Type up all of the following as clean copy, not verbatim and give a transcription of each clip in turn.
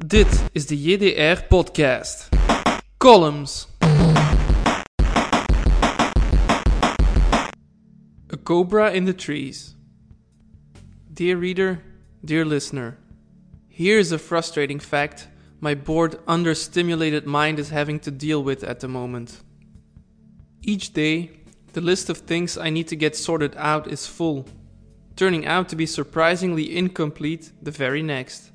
Dit is de JDR podcast. Columns. A cobra in the trees. Dear reader, dear listener, here's a frustrating fact my bored, understimulated mind is having to deal with at the moment. Each day, the list of things I need to get sorted out is full, turning out to be surprisingly incomplete the very next.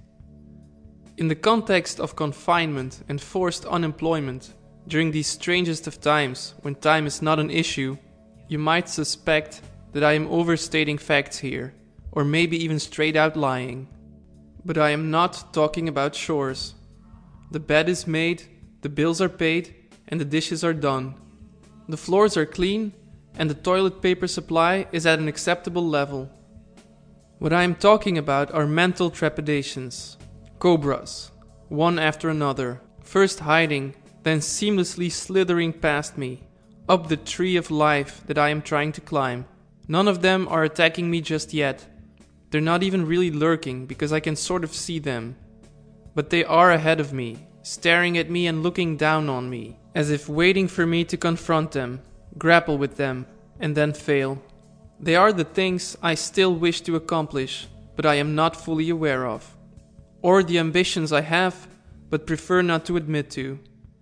In the context of confinement and forced unemployment, during these strangest of times when time is not an issue, you might suspect that I am overstating facts here, or maybe even straight out lying. But I am not talking about chores. The bed is made, the bills are paid, and the dishes are done. The floors are clean, and the toilet paper supply is at an acceptable level. What I am talking about are mental trepidations. Cobras, one after another, first hiding, then seamlessly slithering past me, up the tree of life that I am trying to climb. None of them are attacking me just yet. They're not even really lurking because I can sort of see them. But they are ahead of me, staring at me and looking down on me, as if waiting for me to confront them, grapple with them, and then fail. They are the things I still wish to accomplish, but I am not fully aware of. Or the ambitions I have, but prefer not to admit to.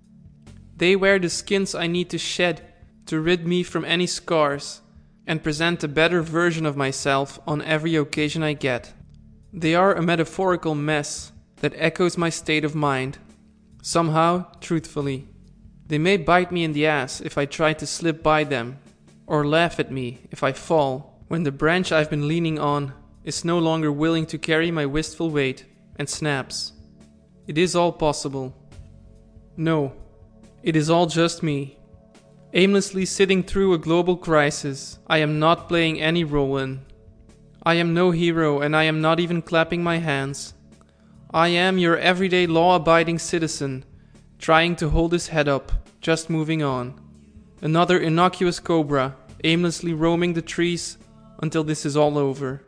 They wear the skins I need to shed to rid me from any scars and present a better version of myself on every occasion I get. They are a metaphorical mess that echoes my state of mind, somehow truthfully. They may bite me in the ass if I try to slip by them, or laugh at me if I fall when the branch I've been leaning on is no longer willing to carry my wistful weight and snaps. It is all possible. No, it is all just me. Aimlessly sitting through a global crisis I am not playing any role in. I am no hero and I am not even clapping my hands. I am your everyday law-abiding citizen, trying to hold his head up, just moving on. Another innocuous cobra, aimlessly roaming the trees until this is all over.